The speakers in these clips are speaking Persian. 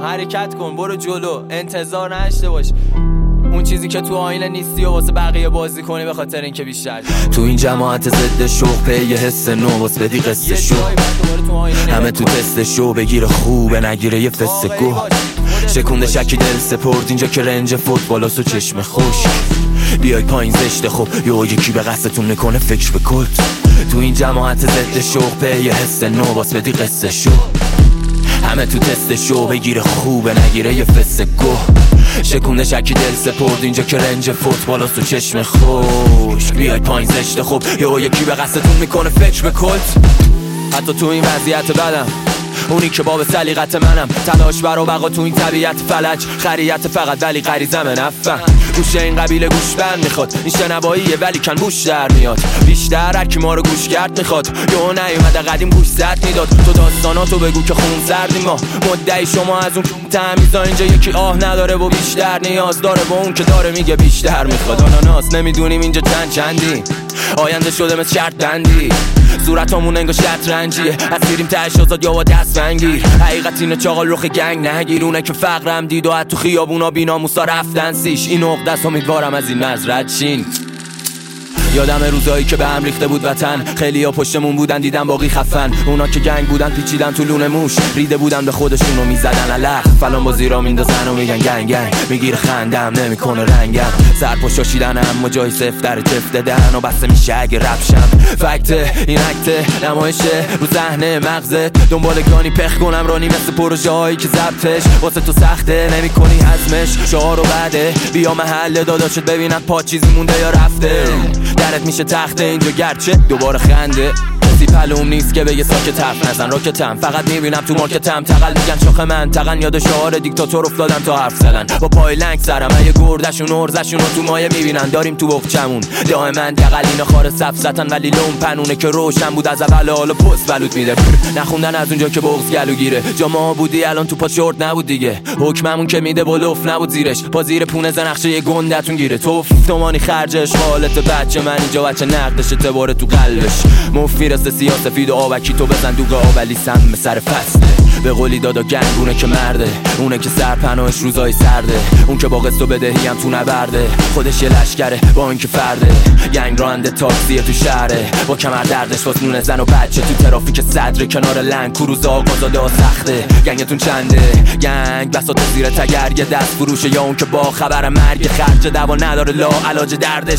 حرکت کن، برو جلو، انتظار نشته باش اون چیزی که تو آینه نیستی و واسه بقیه بازی کنی به خاطر اینکه بیشتر تو این جماعت ضد شوق پی یه حس نو واسه بدی قصه شو همه تو تست شو بگیره خوبه نگیره یه فسکو شکونده شکی دل سپرد اینجا که رنج فوتبالاست و چشم خوش بیای پایین زشته خب یکی به قصدتون میکنه فکر به کلت تو این جماعت ضد شوق پی یه حس نو واسه بدی قصه شو همه تو تست شو بگیره خوبه نگیره یه فسکو شکونده شکی دل سپرد اینجا که رنج فوتبالاست و چشم خوش بیای پایین زشته خب یکی به قصدتون میکنه فکر به کلت حتی تو این وضعیت بدم اونی که باب سلیقت منم تلاش برا بقا تو این طبیعت فلج خریت فقط ولی غریزم نفهم گوشه این قبیله گوش بند میخواد این شنواییه ولی کن بوش در میاد بیشتر هرکی ما رو گوش کرد میخواد یهو نیومده قدیم گوش زد میداد تو داستاناتو بگو که خون سردیم ما مدعی شما از اون تمیزا اینجا یکی آه نداره و بیشتر نیاز داره با اون که داره میگه بیشتر میخواد آناناس نمیدونیم اینجا چندی آینده شده مثل شرط بندی صورتامون انگار شطرنجیه اسیریم تهش آزاد یا با دست بنگیر حقیقت اینه چاقال رخ گنگ نگیر اونه که فقرم دید و حتی تو خیابونا بیناموسا رفتن سیش این عقده‌ست امیدوارم از این مزرعه چین یادم روزایی که به هم ریخته بود وطن خیلی ها پشتمون بودن دیدم باقی خفن اونا که گنگ بودن پیچیدن تو لونه موش ریده بودن به خودشون و میزدن علق فلان بازی را میندازن و میگن گنگ میگیره خندم نمیکنه رنگم سر پشاشیدن اما جای صفر تفت دهن و بسته میشه اگه رپشم فکت این اکت نمایشه رو صحنه مغزت دنبال گانی پخ کنم رانی مثل پروژه هایی که ضبطش واسه تو سخته نمیکنی هضمش شعار و بعده بیا محل داداشت ببینن پا چیزی مونده یا رفته درت میشه تخته اینجا گرچه دوباره خنده کسی پلوم نیست که بگه ساکت حرف نزن راکتم فقط میبینم تو مارکتم تقل میگن شاخ من تقن یاد شعار دیکتاتور افتادن تا حرف زدن با پای لنگ سرم یه گردشون ارزشون رو تو مایه میبینن داریم تو بخچمون دائما تقل اینا خار صف زدن ولی لوم پنونه که روشن بود از اول حالا پست بلوت میده نخوندن از اونجا که بغض گلو گیره جا ما بودی الان تو پا شورت نبود دیگه حکممون که میده بلوف نبود زیرش با زیر پونه زنخشه یه گندتون گیره تومانی خرجش حالت بچه من اینجا بچه نقدش تباره تو قلبش مفیرست سیاسفید و آبکی تو بزن دوگه آبلی سم به سر فصله به قولی دادا گنگونه که مرده اونه که سرپناهش روزای سرده اون که با قصد و بدهی هم تو نبرده خودش یه لشکره با این که فرده گنگ راننده تاکسیه تو شهره با کمر دردش واس نونه زن و بچه تو ترافیک صدر کنار لنگ کروز آقازاده ها سخته گنگتون چنده گنگ بساط زیر تگر یه دست فروشه یا اون که با خبر مرگ خرج دوا نداره لا علاج دردش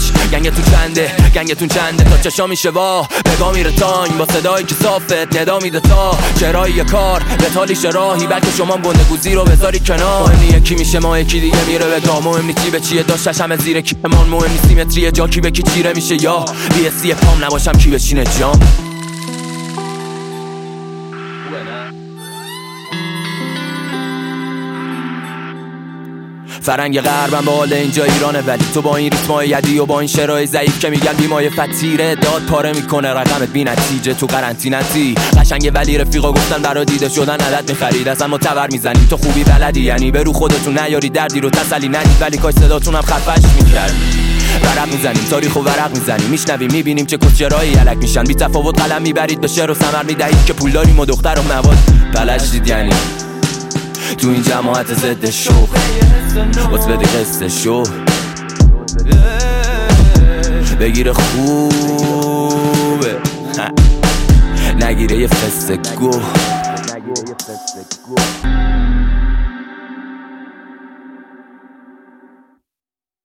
گنگتون چنده تا چشا میشه وا بگا میره تایم با صدایی که صافت ندا میده تا چرایی کار بتالیش راهی بلکه شما گندگوزی رو بذاری کنار مهم یکی میشه ما یکی دیگه میره به گام مهم نیستی به چیه داشتش همه زیر کیمان مهم نیستی متریه جا کی به کی چیره میشه یا بی‌اسی پام نباشم کی بشینه جام فرنگ غربم به حال اینجا ایرانه ولی تو با این ریتمای یدی و با این شرای ضعیف که میگن بیمای فتیره داد پاره میکنه رقمت بی نتیجه تو قرنطینه‌ای قشنگه ولی رفیقا گفتن برا دیده شدن عدد میخرید اصلا ما تبر میزنیم تو خوبی بلدی یعنی برو خودتون نیاری دردی رو تسلی ندید ولی کاش صداتون هم خفش میکرد ورق میزنیم تاریخ و ورق میزنیم میشنویم میبینیم چه کسچرایی الک میشن بی تفاوت قلم میبرید به شعر و ثمر میدهید که پول داریم و دختر و مواد بلش دید یعنی تو این جماعت ضد شوق واسه بدی قصه شو بگیره خوبه نگیره یه فسکو